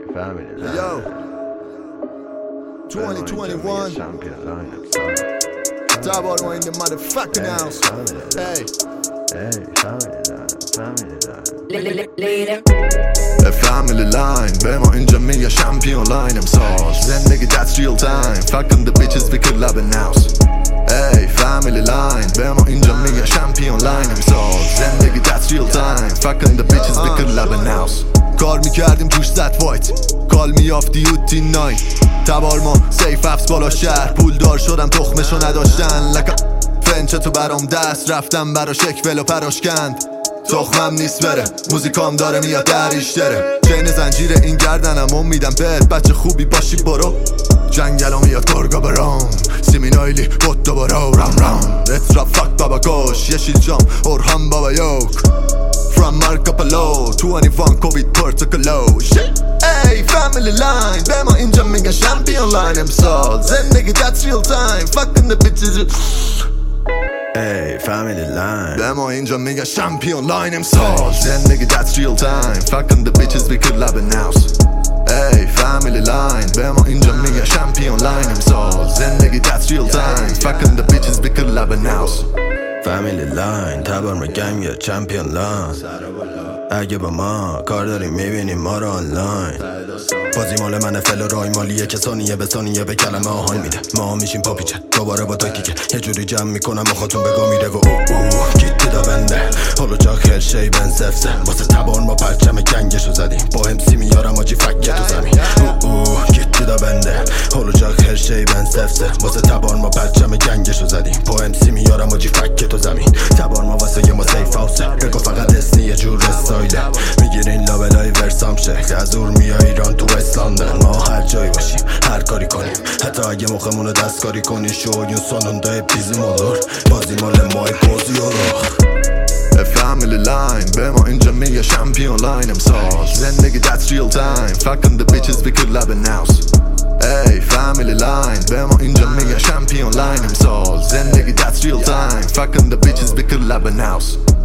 Yo, 2021 Tabarma in the motherfucking house. Hey family line به ما اینجا میگه شمپیون لاین امسال زندگی that's real time fucking the bitches we could love it now. Hey family line به ما اینجا میگه شمپیون لاین امسال زندگی that's real time fucking the bitches we could love it now. کار میکردیم توش زد وایت کال میافتی اوتی ناین تبارما سیف افز بالا شهر پول دار شدم تخمشو نداشتن لکا فنچه تو برام دست رفتم برا شکول و پراشکند تخمم نیست بره موزیکام داره میاد دریش داره چین زنجیر این گردنم امیدم بهت بچه خوبی باشی برو جنگلا میاد گرگا برام سیمینایلی بود دوباره رام رام اترا فاک بابا گوش یشیل جام اورهان بابا یوک From Marco Polo 21 کووید پرتکلو Hey family line به ما اینجا میگن شمپیون لاین امسال زندگی that's real time fucking the bitches Hey family line به ما اینجا میگن شمپیون لاین امسال زندگی that's real time fucking the bitches we could love it now. Hey family line به ما اینجا میگن شمپیون لاین امسال زندگی that's real time fucking the bitches we could love it now. فامیلی لاین تبار میگم یه چمپیون لاین اگه با ما کار داریم میبینیم ما رو آنلاین بازی مال من فل و رای مالیه که ثانیه به ثانیه به کلمه آهان میده ما میشیم پاپیچه دوباره با تاکتیکه یه جوری جمع میکنم و خودتون بگو میره و گیتی دا بنده حالا جا خیل شی بن سفسه واسه تبار ما پرچم گنگشو زدیم با امسی میارم آجی فکه تو زمین گیتی دا بنده حالا جا خیل شی بن سفسه واسه تبار ما پرچم گنگشو زدیم با امسی میارم آجی فکه تو زمین تبار ما واسه یه ما سیف هاوسه بگو فقط اسنی یه جور رسایده میگیرین لابلای ورسام شکل از اور میای ایران تو اسلاندن ما هر جایی باشیم هر کاری کنیم حتی اگه مخمونو دستکاری کنی شویون sonunda hep bizim olur بازی مال مای بازی رو family line به ما اینجا میگه شمپیون لاین امسال زندگی that's real time fucking the bitches we could love it now. Hey family line به ما اینجا میگه شمپیون لاین امسال زندگی that's real time fucking the bitches we could love it now.